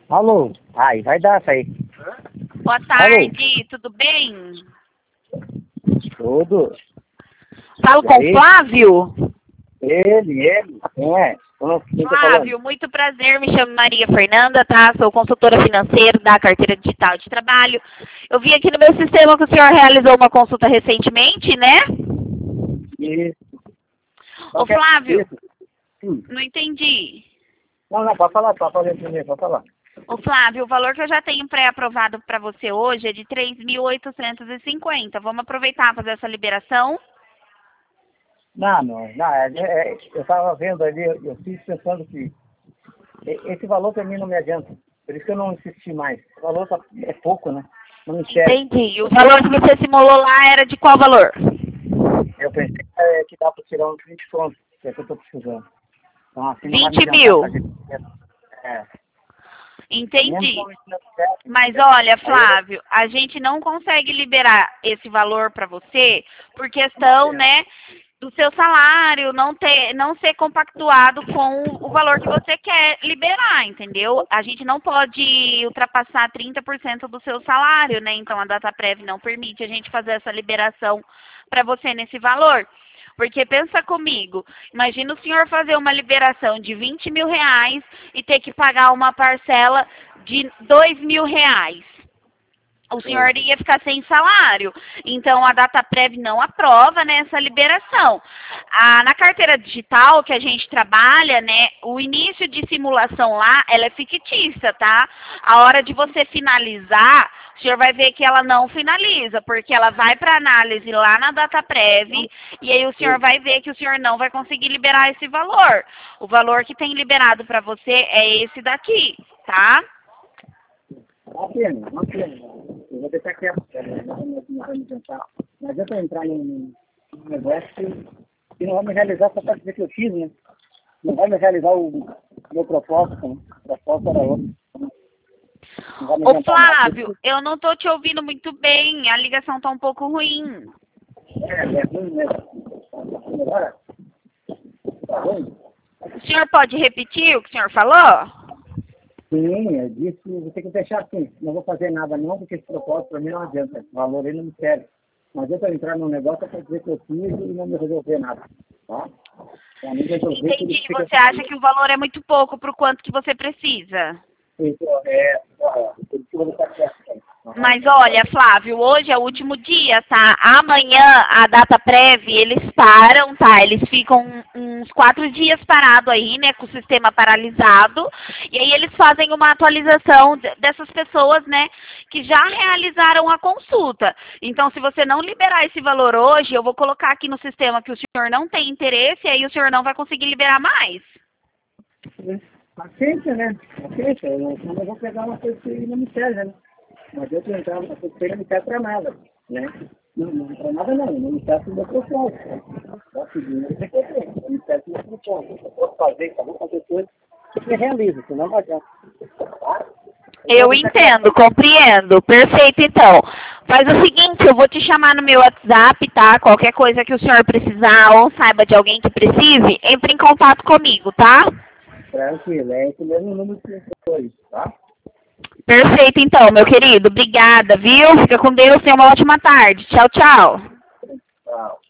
Alô? Ai, vai dar isso aí. Boa tarde, tudo bem? Tudo. Falo E com aí? o Flávio. Ele. Quem é? Quem tá Flávio, muito prazer, me chamo Maria Fernanda, tá? Sou consultora financeira da Carteira Digital de Trabalho. Eu vi aqui no meu sistema que o senhor realizou uma consulta recentemente, né? Isso. Ô, Flávio, Isso. não entendi. Não, pode falar, pode falar primeiro, pode falar. Ô, Flávio, o valor que eu já tenho pré-aprovado para você hoje é de 3.850. Vamos aproveitar para fazer essa liberação? Não, eu estava vendo ali, eu fiz pensando que esse valor para mim não me adianta. Por isso que eu não insisti mais. O valor é pouco, né? Não me serve. Entendi. O valor que você simulou lá era de qual valor? Eu pensei que dá para tirar uns 20 contos, que é o que eu estou precisando. Então, assim, não vai me 20 mil. É. Entendi. Mas olha, Flávio, a gente não consegue liberar esse valor para você por questão, né, do seu salário não ser compactuado com o valor que você quer liberar, entendeu? A gente não pode ultrapassar 30% do seu salário, né? Então a Dataprev não permite a gente fazer essa liberação para você nesse valor. Porque pensa comigo, imagina o senhor fazer uma liberação de 20 mil reais e ter que pagar uma parcela de 2 mil reais. O senhor ia ficar sem salário. Então, a Dataprev não aprova, né, essa liberação. Na carteira digital que a gente trabalha, né, o início de simulação lá, ela é fictícia, tá? A hora de você finalizar, o senhor vai ver que ela não finaliza, porque ela vai para análise lá na Dataprev, e aí o senhor vai ver que o senhor não vai conseguir liberar esse valor. O valor que tem liberado para você é esse daqui, tá? Uma pena. Eu vou deixar quieto, não vai me tentar. Não adianta eu entrar num negócio que não vai me realizar só para dizer que eu fiz, né? Não vai me realizar o meu propósito, né? O propósito era outro. Ô Flávio, eu não tô te ouvindo muito bem, a ligação tá um pouco ruim. É ruim mesmo. Agora? Tá ruim? O senhor pode repetir o que o senhor falou? Sim, eu disse que vou ter que deixar assim. Não vou fazer nada não, porque esse propósito para mim não adianta. O valor ele não me serve. Não adianta eu entrar num negócio para dizer que eu fiz e não me resolver nada. Tá? Entendi. Você acha que o valor é muito pouco para o quanto que você precisa? Mas olha, Flávio, hoje é o último dia, tá? Amanhã a Dataprev, eles param, tá? Eles ficam uns 4 dias parados aí, né? Com o sistema paralisado. E aí eles fazem uma atualização dessas pessoas, né? Que já realizaram a consulta. Então, se você não liberar esse valor hoje, eu vou colocar aqui no sistema que o senhor não tem interesse, e aí o senhor não vai conseguir liberar mais. Paciência, né? Paciência. Eu não vou pegar uma coisa que não me serve, né? Mas eu tenho entrado nessa coisa que não me serve para nada, né? Não para nada não me serve para o meu propósito. Só que dinheiro você quer ter, não me serve para o meu propósito. Eu posso fazer, tá bom? Fazer coisas que me realiza, senão não adianta. Tá? Eu entendo, compreendo. Perfeito, então. Faz o seguinte, eu vou te chamar no meu WhatsApp, tá? Qualquer coisa que o senhor precisar ou saiba de alguém que precise, entre em contato comigo, tá? Tranquilo, é esse mesmo número que foi, tá? Perfeito, então, meu querido. Obrigada, viu? Fica com Deus. Tenha uma ótima tarde. Tchau, tchau. Tchau.